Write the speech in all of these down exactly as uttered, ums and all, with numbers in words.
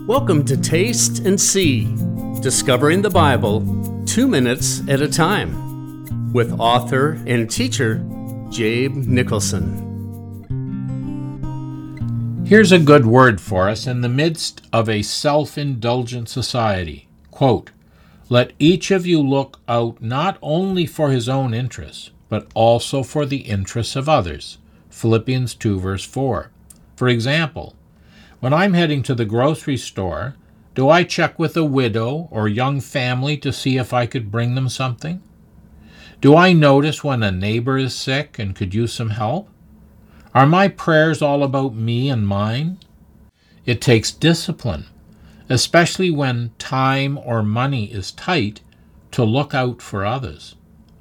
Welcome to Taste and See, Discovering the Bible two minutes at a time, with author and teacher Jabe Nicholson. Here's a good word for us in the midst of a self-indulgent society. Quote, "Let each of you look out not only for his own interests, but also for the interests of others." Philippians two, verse four. For example, when I'm heading to the grocery store, do I check with a widow or young family to see if I could bring them something? Do I notice when a neighbor is sick and could use some help? Are my prayers all about me and mine? It takes discipline, especially when time or money is tight, to look out for others.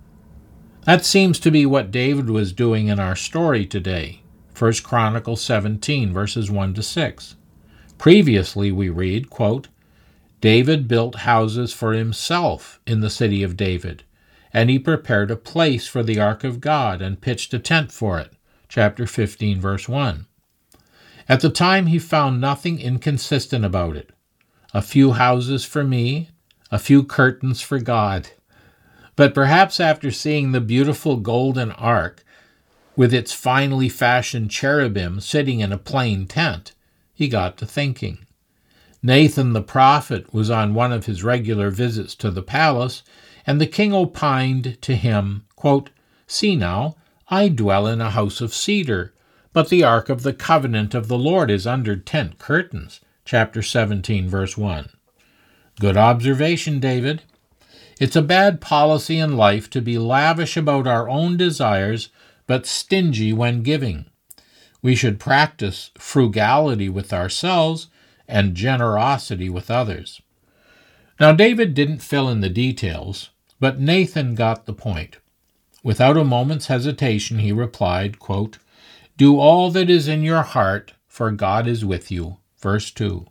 That seems to be what David was doing in our story today. First Chronicles seventeen, verses one to six. Previously we read, quote, "David built houses for himself in the city of David, and he prepared a place for the ark of God and pitched a tent for it." Chapter fifteen, verse one. At the time he found nothing inconsistent about it. A few houses for me, a few curtains for God. But perhaps after seeing the beautiful golden ark, with its finely fashioned cherubim sitting in a plain tent, he got to thinking. Nathan the prophet was on one of his regular visits to the palace, and the king opined to him, quote, "See now, I dwell in a house of cedar, but the ark of the covenant of the Lord is under tent curtains." Chapter seventeen, verse one. Good observation, David. It's a bad policy in life to be lavish about our own desires, but stingy when giving. We should practice frugality with ourselves and generosity with others. Now, David didn't fill in the details, but Nathan got the point. Without a moment's hesitation, he replied, quote, "Do all that is in your heart, for God is with you." Verse two.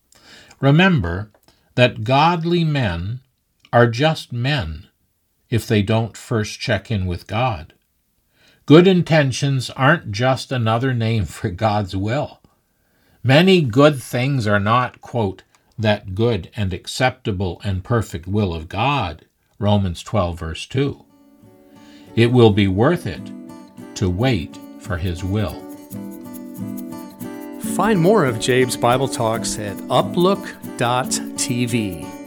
Remember that godly men are just men if they don't first check in with God. Good intentions aren't just another name for God's will. Many good things are not, quote, "that good and acceptable and perfect will of God." Romans twelve, verse two. It will be worth it to wait for his will. Find more of Jabe's Bible Talks at uplook dot t v.